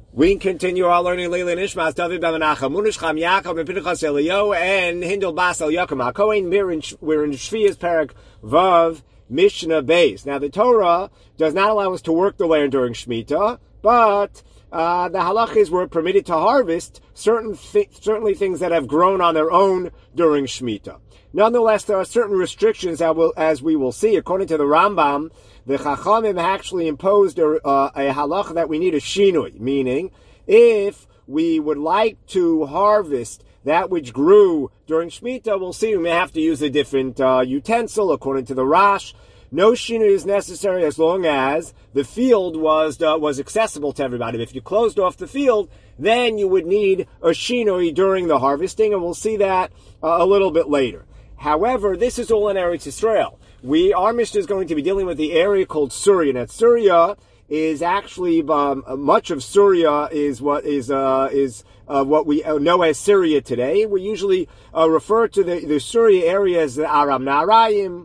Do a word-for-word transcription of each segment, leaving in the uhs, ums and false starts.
We continue our learning Leila Nishmas, David Ben Menachem, Munishcham Yaakov, and Pinchas Eliyahu, and Hindel Bas El Yaakov HaKohen. We're in, we're in Shvias Parak Vav Mishnah Beis. Now the Torah does not allow us to work the land during Shemitah, but uh, the halachas were permitted to harvest certain th- certainly things that have grown on their own during Shemitah. Nonetheless, there are certain restrictions that will, as we will see, according to the Rambam, the Chachamim actually imposed a, uh, a halacha that we need a shinui, meaning if we would like to harvest that which grew during Shemitah, we'll see we may have to use a different uh, utensil, according to the Rash. No shinui is necessary as long as the field was uh, was accessible to everybody. If you closed off the field, then you would need a shinui during the harvesting, and we'll see that uh, a little bit later. However, this is all in Eretz Yisrael. We, our Mishnah is going to be dealing with the area called Syria. Now, Syria is actually, um, much of Syria is what is, uh, is, uh, what we know as Syria today. We usually, uh, refer to the, the Syria area as the Aram Naharaim,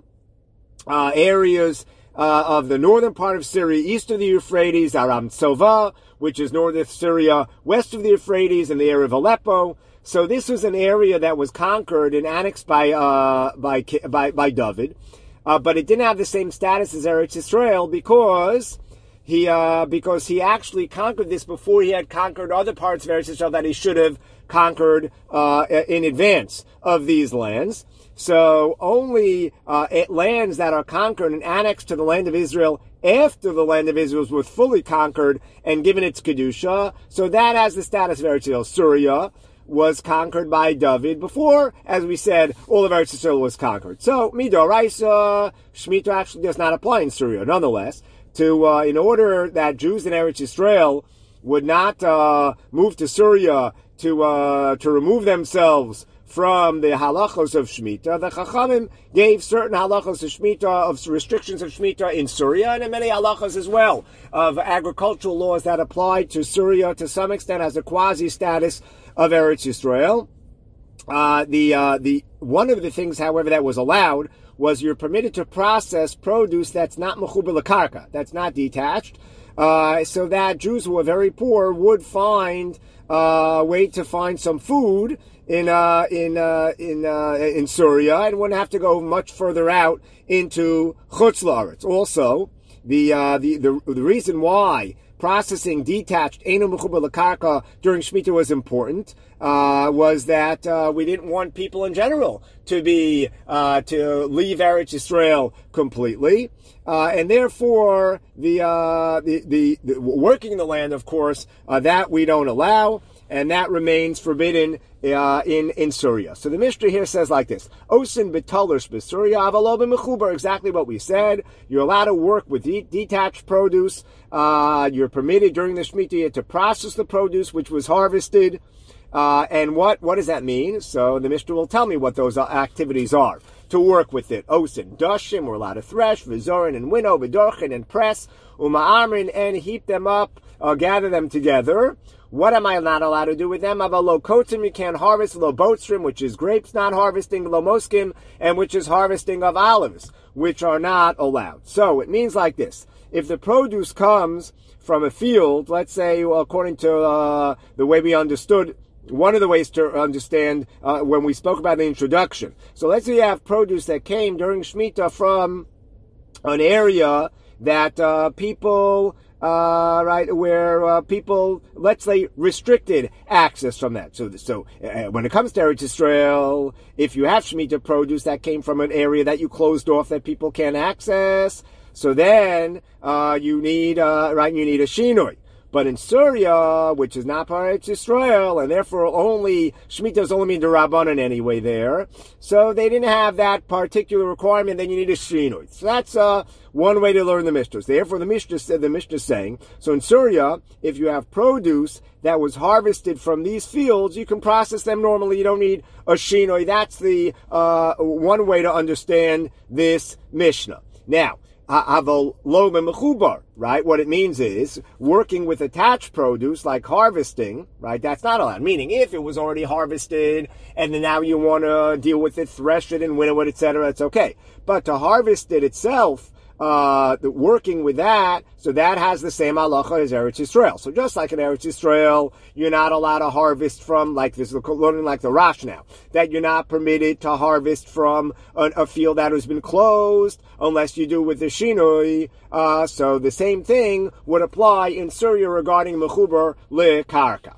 uh, areas, uh, of the northern part of Syria, east of the Euphrates, Aram Tsova, which is northern Syria, west of the Euphrates, and the area of Aleppo. So this was an area that was conquered and annexed by, uh, by, by, by David. Uh, but it didn't have the same status as Eretz Yisrael because he uh, because he actually conquered this before he had conquered other parts of Eretz Yisrael that he should have conquered uh, in advance of these lands. So only uh, lands that are conquered and annexed to the land of Israel after the land of Israel was fully conquered and given its kedusha. So that has the status of Eretz Yisrael. Syria was conquered by David before, as we said, all of Eretz Yisrael was conquered. So, Midoraisa, Shemitah actually does not apply in Syria. Nonetheless, to uh, in order that Jews in Eretz Yisrael would not uh, move to Syria to uh, to remove themselves from the halachos of Shemitah, the Chachamim gave certain halachos of Shemitah, of restrictions of Shemitah in Syria, and in many halachos as well, of agricultural laws that applied to Syria to some extent as a quasi-status of Eretz Yisrael. Uh, the, uh, the, one of the things, however, that was allowed was you're permitted to process produce that's not mechuber l'karka, that's not detached, uh, so that Jews who are very poor would find a uh, way to find some food in, uh, in, uh, in, uh, in Syria and wouldn't have to go much further out into Chutz La'aretz. Also, the, uh, the, the, the reason why processing detached Eino Mechuber L'Karka during Shemitah was important, uh, was that, uh, we didn't want people in general to be, uh, to leave Eretz Yisrael completely. Uh, and therefore, the, uh, the, the, the, working the land, of course, uh, that we don't allow, and that remains forbidden, uh, in, in Syria. So the Mishnah here says like this, Osin b'talers b'Syria avalo b'mechuber, exactly what we said. You're allowed to work with de- detached produce. Uh, you're permitted during the Shemitah to process the produce which was harvested. Uh, and what, what does that mean? So the Mishnah will tell me what those activities are. To work with it. Osin, dashim, we're allowed to thresh, v'zorin and winnow, v'dorchin and press, uma'amrin, and heap them up, uh, gather them together. What am I not allowed to do with them? Lo kotim, you can't harvest. Lo botrim, which is grapes not harvesting. Lo moskim, and which is harvesting of olives, which are not allowed. So it means like this. If the produce comes from a field, let's say, according to uh, the way we understood, one of the ways to understand uh, when we spoke about the introduction. So let's say you have produce that came during Shemitah from an area that uh, people... Uh, right, where uh, people, let's say, restricted access from that. So, so uh, when it comes to Eretz Yisrael, if you have Shemitah produce that came from an area that you closed off that people can't access, so then uh, you need, uh, right, you need a shinui. But in Syria, which is not part of Eretz Yisrael, and therefore only, Shemitah is only mean D'Rabbanan anyway there, so they didn't have that particular requirement, then you need a shinui. So that's uh, one way to learn the Mishnahs. Therefore, the Mishnah said, the Mishnah is saying, so in Syria, if you have produce that was harvested from these fields, you can process them normally, you don't need a shinui. That's the uh, one way to understand this Mishnah. Now, Aval lo mechubar, right? What it means is working with attached produce like harvesting, right? That's not allowed. Meaning, if it was already harvested and then now you want to deal with it, thresh it, and winnow it, et cetera, it's okay. But to harvest it itself, uh, working with that, so that has the same halacha as Eretz Yisrael. So just like in Eretz Yisrael, you're not allowed to harvest from, like this, learning like the Rash now, that you're not permitted to harvest from a, a field that has been closed, unless you do with the Shinui. Uh, so the same thing would apply in Syria regarding Mechuber lekarka.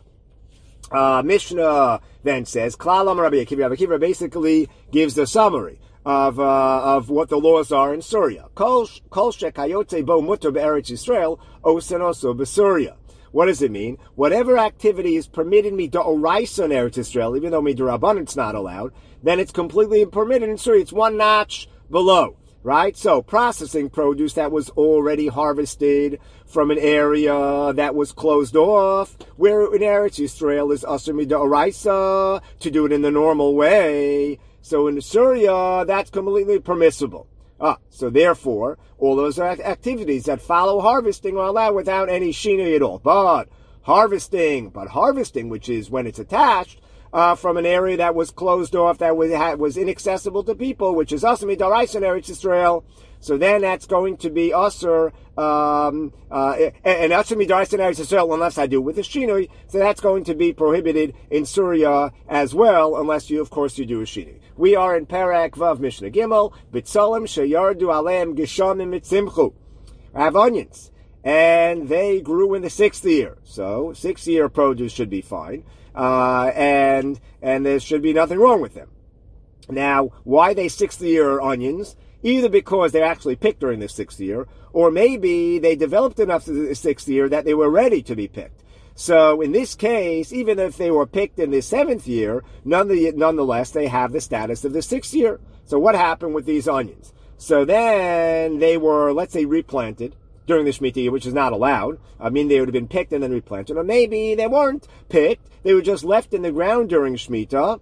Uh, Mishnah then says, Klal Amar Rabbi Akiva. Rabbi Akiva basically gives the summary of uh, of what the laws are in Syria. Kol shekayotze bo mutar be'eretz Yisrael osen oso b'Syria. What does it mean? Whatever activity is permitted me d'oraisa in Eretz Yisrael, even though midrabanan it's not allowed, then it's completely permitted in Syria. It's one notch below. Right? So, processing produce that was already harvested from an area that was closed off, where in Eretz Yisrael is Asur Mid'oraisa, to do it in the normal way. So in Syria, that's completely permissible. Ah, so therefore, all those activities that follow harvesting are allowed without any shinui at all. But harvesting, but harvesting, which is when it's attached, Uh, from an area that was closed off, that was, had, was inaccessible to people, which is Asur Mid'oraisa in Eretz Yisrael. So then that's going to be Asur, um, uh, and Asur Mid'oraisa in Eretz Yisrael, unless I do with a Shinui. So that's going to be prohibited in Syria as well, unless you, of course, you do a Shinui. We are in Perek Vav Mishnah Gimel, B'tzolim sheyardu aleim geshamim mitzimchu. I have onions, and they grew in the sixth year. So, sixth year produce should be fine. Uh, and, and there should be nothing wrong with them. Now, why they sixth year onions? Either because they're actually picked during the sixth year, or maybe they developed enough in the sixth year that they were ready to be picked. So in this case, even if they were picked in the seventh year, nonetheless, they have the status of the sixth year. So what happened with these onions? So then they were, let's say, replanted during the Shemitah year, which is not allowed. I mean, they would have been picked and then replanted. Or maybe they weren't picked. They were just left in the ground during Shemitah.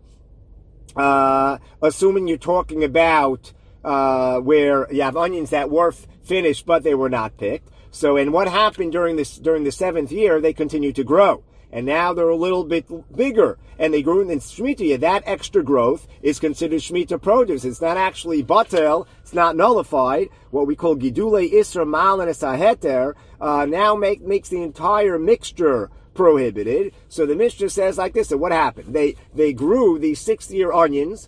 Uh, assuming you're talking about uh, where you have onions that were f- finished, but they were not picked. So, and what happened during this during the seventh year? They continued to grow. And now they're a little bit bigger, and they grew in Shemitah year. That extra growth is considered Shemitah produce. It's not actually batel, it's not nullified. What we call Gidule Isra Malin Esaheter uh, now make, makes the entire mixture prohibited. So the Mishnah says like this, so what happened? They they grew these sixth-year onions.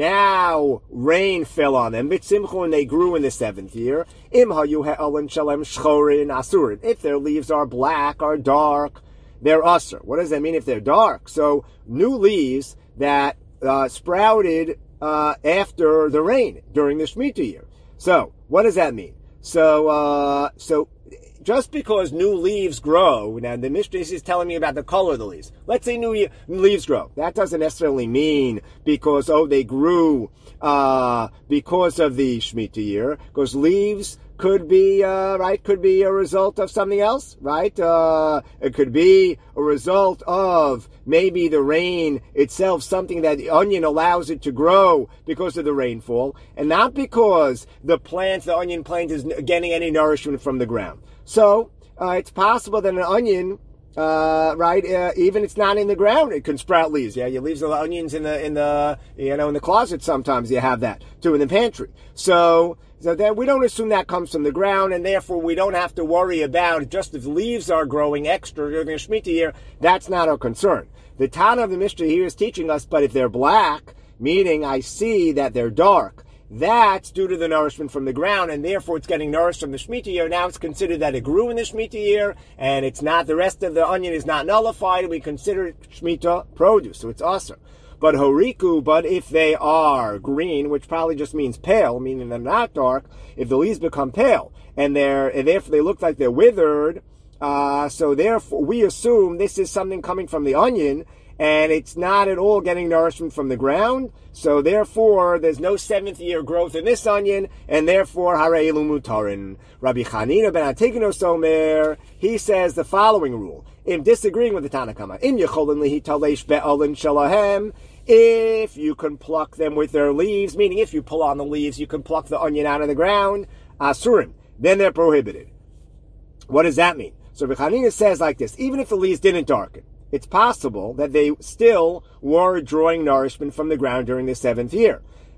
Now rain fell on them. B'tzimchu, and they grew in the seventh year. Im hayu he'elen shalem shchorin asurin. If their leaves are black or dark, they're usher. What does that mean if they're dark? So new leaves that uh, sprouted uh, after the rain during the Shemitah year. So what does that mean? So uh, so just because new leaves grow, now the Mishnah is telling me about the color of the leaves. Let's say new leaves grow. That doesn't necessarily mean because, oh, they grew uh, because of the Shemitah year, because leaves could be, uh, right, could be a result of something else, right? Uh, it could be a result of maybe the rain itself, something that the onion allows it to grow because of the rainfall, and not because the plant, the onion plant, is getting any nourishment from the ground. So, uh, it's possible that an onion, uh, right, uh, even it's not in the ground, it can sprout leaves. Yeah, you leave the onions in the, in the, you know, in the closet sometimes you have that, too, in the pantry. So, So then we don't assume that comes from the ground, and therefore we don't have to worry about just if leaves are growing extra during the Shemitah year. That's not our concern. The Tana of the Mishnah here is teaching us, but if they're black, meaning I see that they're dark, that's due to the nourishment from the ground, and therefore it's getting nourished from the Shemitah year. Now it's considered that it grew in the Shemitah year, and it's not, the rest of the onion is not nullified, and we consider it Shemitah produce, so it's asur. But horiku, but if they are green, which probably just means pale, meaning they're not dark, if the leaves become pale, and they're, and therefore they look like they're withered, uh, so therefore we assume this is something coming from the onion, and it's not at all getting nourishment from the ground, so therefore there's no seventh year growth in this onion, and therefore hareilu mutarin. Rabbi Chanina ben Antigonus Omer, he says the following rule, in disagreeing with the Tanakama, im yecholin lihi talesh be'olin shalahem, if you can pluck them with their leaves, meaning if you pull on the leaves, you can pluck the onion out of the ground, asurim, then they're prohibited. What does that mean? So Rabbi Chanina says like this, even if the leaves didn't darken, it's possible that they still were drawing nourishment from the ground during the seventh year.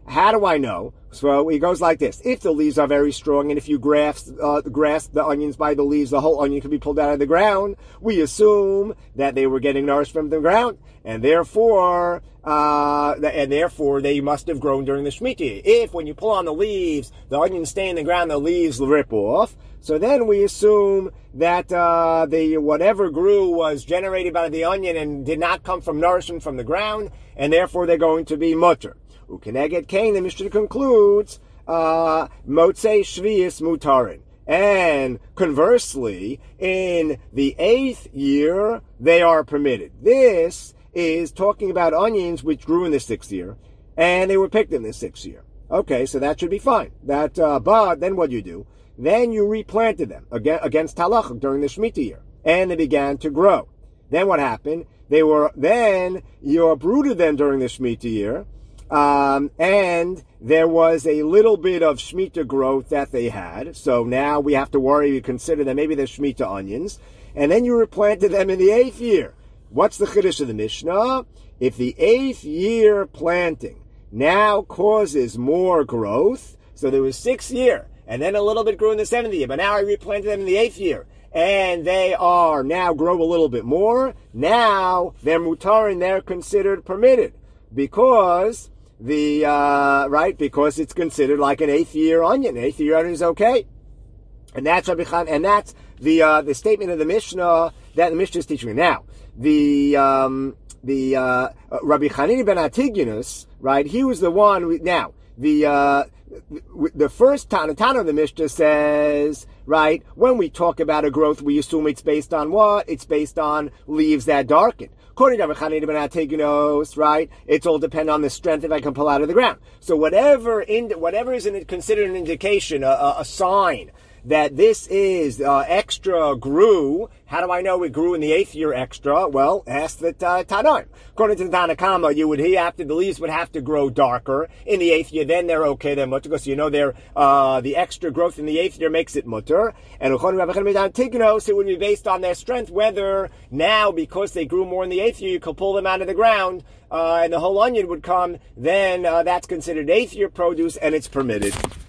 How do I know? So he goes like this. If the leaves are very strong, and if you grasp, uh, grasp the onions by the leaves, the whole onion can be pulled out of the ground, we assume that they were getting nourished from the ground, and therefore, uh, and therefore they must have grown during the Shemitah. If when you pull on the leaves, the onions stay in the ground, the leaves rip off, so then we assume that uh, the whatever grew was generated by the onion and did not come from nourishment from the ground, and therefore they're going to be mutter. Ukeneged Kain, the Mishnah concludes, uh, Motzei Shvius Mutarin. And conversely, in the eighth year, they are permitted. This is talking about onions which grew in the sixth year, and they were picked in the sixth year. Okay, so that should be fine. That, uh, but then what do you do? Then you replanted them against Talach during the Shemitah year, and they began to grow. Then what happened? They were, then you uprooted them during the Shemitah year, Um, and there was a little bit of Shemitah growth that they had. So now we have to worry, we consider that maybe they're Shemitah onions. And then you replanted them in the eighth year. What's the Chiddush of the Mishnah? If the eighth year planting now causes more growth, so there was sixth year, and then a little bit grew in the seventh year, but now I replanted them in the eighth year, and they are now grow a little bit more, now they're mutar and they're considered permitted. Because the, uh, right, because it's considered like an eighth year onion. An eighth year onion is okay. And that's Rabbi Chan, and that's the, uh, the statement of the Mishnah that the Mishnah is teaching. Now, the, um, the, uh, Rabbi Chanina ben Antigonus, right, he was the one, we, now, the, uh, the first Tana Tana of the Mishnah says, right, when we talk about a growth, we assume it's based on what? It's based on leaves that darken. According to Rabbi Chanina ben Antigonus, right, it's all depend on the strength if I can pull out of the ground. So whatever in, whatever is an, considered an indication, a, a, a sign that this is uh, extra grew. How do I know it grew in the eighth year extra? Well, ask the uh, Tanaim. According to the Tanakama, you would he after the leaves would have to grow darker in the eighth year. Then they're okay. They're mutter because you know they're uh, the extra growth in the eighth year makes it mutter. And according to Rabbi Chanina ben Antigonus, it would be based on their strength. Whether now because they grew more in the eighth year, you could pull them out of the ground uh, and the whole onion would come. Then uh, that's considered eighth year produce and it's permitted.